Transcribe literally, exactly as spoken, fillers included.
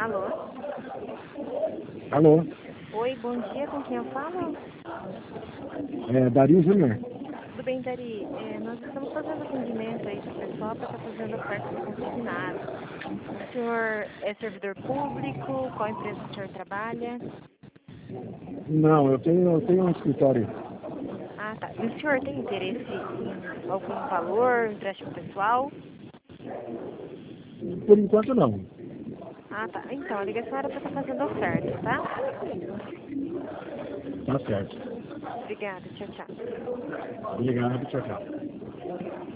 Alô? Alô? Oi, bom dia, com quem eu falo? É, Dario Júnior. Tudo bem, Dari? É, nós estamos fazendo atendimento aí para o pessoal para estar fazendo oferta de consignado. O senhor é servidor público? Qual empresa o senhor trabalha? Não, eu tenho, eu tenho um escritório. Ah, tá. E o senhor tem interesse em algum valor, empréstimo pessoal? Por enquanto não. Ah, tá. Então, a ligação era para estar fazendo oferta, tá? Tá certo. Obrigada, tchau, tchau. Obrigado, tchau, tchau.